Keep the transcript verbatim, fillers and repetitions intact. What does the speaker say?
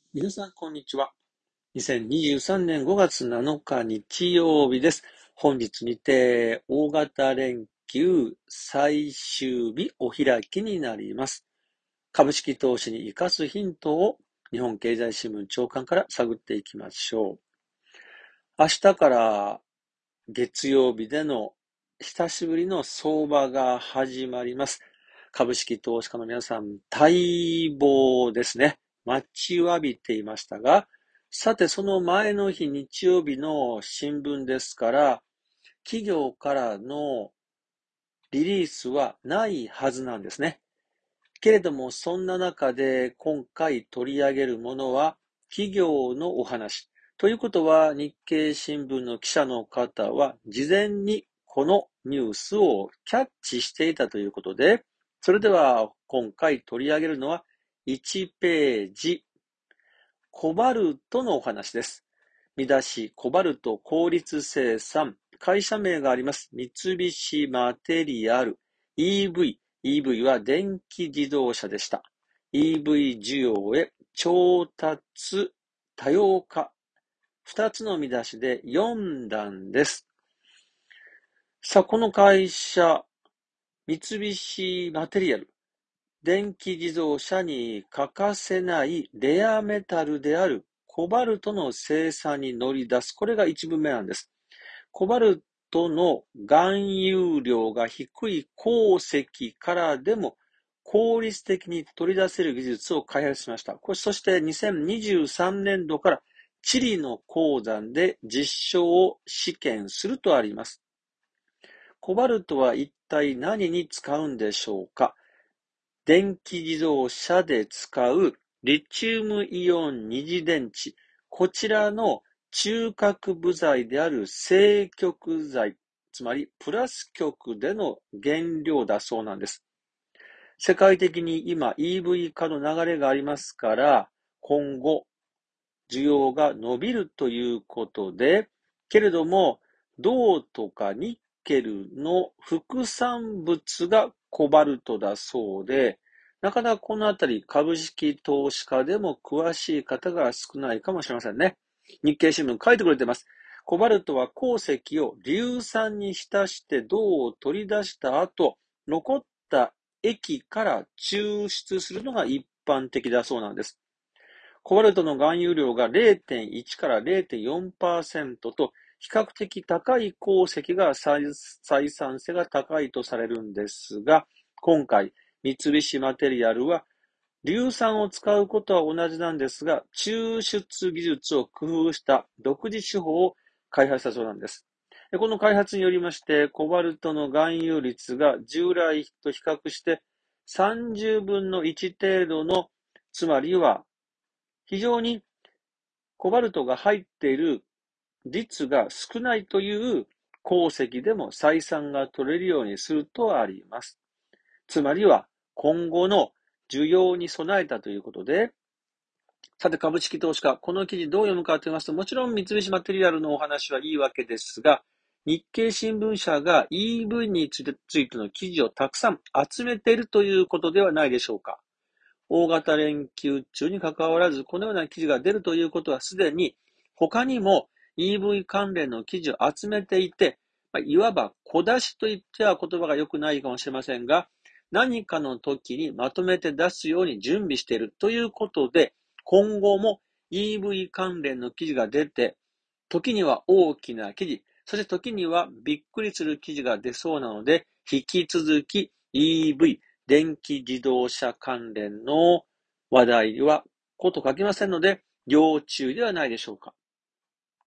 皆さん、こんにちは。にせんにじゅうさんねんごがつなのか日曜日です。本日にて大型連休最終日お開きになります。株式投資に生かすヒントを日本経済新聞長官から探っていきましょう。明日から月曜日での久しぶりの相場が始まります。株式投資家の皆さん、待望ですね。待ちわびていましたが、さてその前の日日曜日の新聞ですから、企業からのリリースはないはずなんですね。けれども、そんな中で今回取り上げるものは企業のお話。ということは、日経新聞の記者の方は事前にこのニュースをキャッチしていたということで、それでは今回取り上げるのはいちページ、コバルトのお話です。見出し、コバルト効率生産。会社名があります。三菱マテリアル。イーブイ。イーブイ は電気自動車でした。イーブイ 需要へ調達多様化。二つの見出しでよん段です。さあ、この会社、三菱マテリアル。電気自動車に欠かせないレアメタルであるコバルトの生産に乗り出す。これが一文目なんです。コバルトの含有量が低い鉱石からでも効率的に取り出せる技術を開発しました。これそしてにせんにじゅうさんねん度からチリの鉱山で実証を試験するとあります。コバルトは一体何に使うんでしょうか。電気自動車で使うリチウムイオン二次電池。こちらの中核部材である正極材、つまりプラス極での原料だそうなんです。世界的に今 イーブイ 化の流れがありますから、今後需要が伸びるということで、けれども銅とかニッケルの副産物がコバルトだそうで、なかなかこのあたり株式投資家でも詳しい方が少ないかもしれませんね。日経新聞書いてくれてます。コバルトは鉱石を硫酸に浸して銅を取り出した後、残った液から抽出するのが一般的だそうなんです。コバルトの含有量が れいてんいち から れいてんよんパーセント と比較的高い鉱石が採算性が高いとされるんですが、今回三菱マテリアルは硫酸を使うことは同じなんですが、抽出技術を工夫した独自手法を開発したそうなんです。この開発によりまして、コバルトの含有率が従来と比較してさんじゅうぶんのいち程度の、つまりは非常にコバルトが入っている率が少ないという鉱石でも採算が取れるようにするとあります。つまりは今後の需要に備えたということで、さて株式投資家、この記事どう読むかと言いますと、もちろん三菱マテリアルのお話はいいわけですが、日経新聞社が イーブイ についての記事をたくさん集めているということではないでしょうか。大型連休中に関わらず、このような記事が出るということはすでに他にも イーブイ 関連の記事を集めていて、いわば小出しと言っては言葉が良くないかもしれませんが、何かの時にまとめて出すように準備しているということで、今後も イーブイ 関連の記事が出て、時には大きな記事、そして時にはびっくりする記事が出そうなので、引き続き イーブイ、電気自動車関連の話題はこと書きませんので、要注意ではないでしょうか。